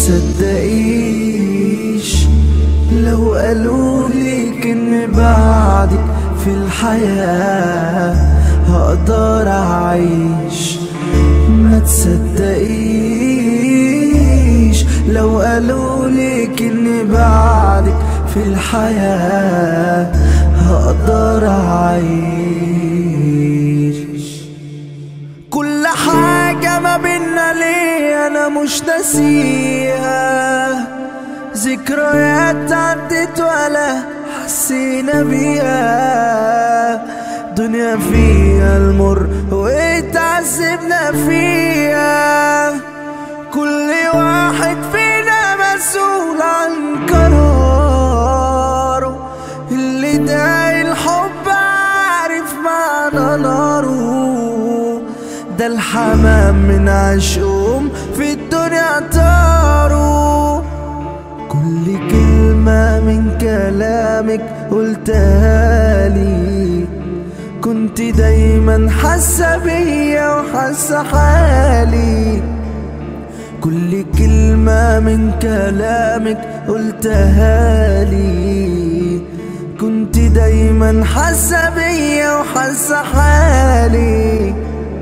تصدقيش لو قالولك ان بعدك في الحياة هقدر اعيش. ما تصدقيش لو قالولك ان بعدك في الحياة هقدر اعيش. كل حاجة ما بينا ليه انا مش ناسيها، ذكريات عدت ولا حسينا بيها، دنيا فيها المر واتعذبنا فيها. كل واحد فينا مسؤول عن قراره، اللي داعي الحب عارف معنى ناره، ده الحمام من عشقهم في الدنيا طاروا. كل كلمة من كلامك قلتها لي كنت دايما حاسة بيا وحاسة حالي. كل كلمة من كلامك قلتها لي كنت دايما حاسة بيا وحاسة حالي.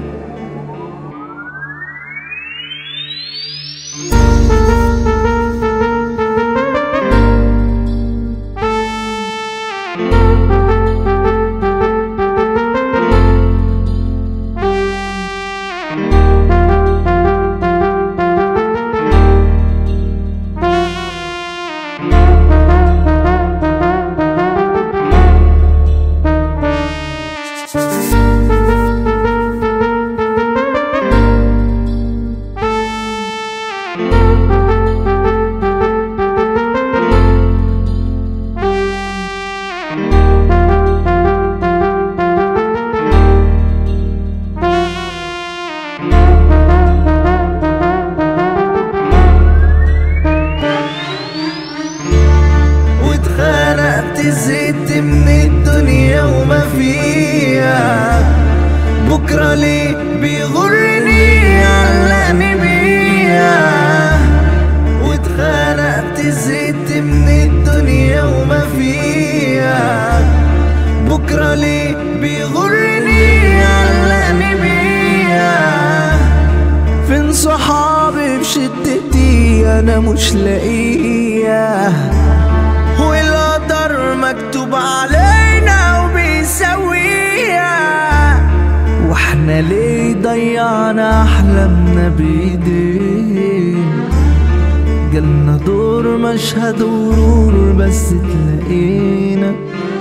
زهقت من الدنيا وما فيها، بكرة ليه بيغرني علقني بيها. واتخانقت زهقت من الدنيا وما فيها، بكرة ليه بيغرني علقني بيها. فين صحابي بشدتي انا مش لاقيها، والقدر مكتوب علينا وبيسويها. واحنا ليه ضيعنا احلامنا بايدينا، جالنا دور مشهد ورور بس تلاقينا،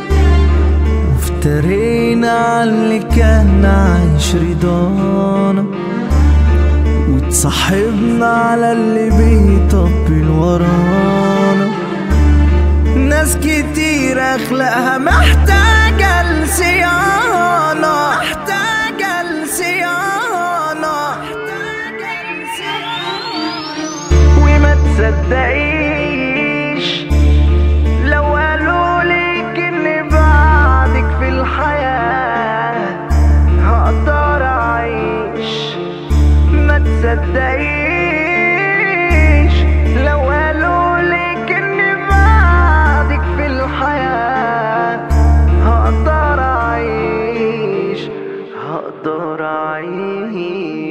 وافترينا عاللي كان عايش رضانا، وتصاحبنا على اللي بيطبل ورانا. ناس كتير اخلاقها محتاجة لصيانة، محتاجة لصيانة، وما تصدقيش لو قالولك ان بعدك في الحياة هقدر اعيش. ما تصدقيش لو قالولك ان بعدك في الحياة هقدر اعيش، هقدر اعيش.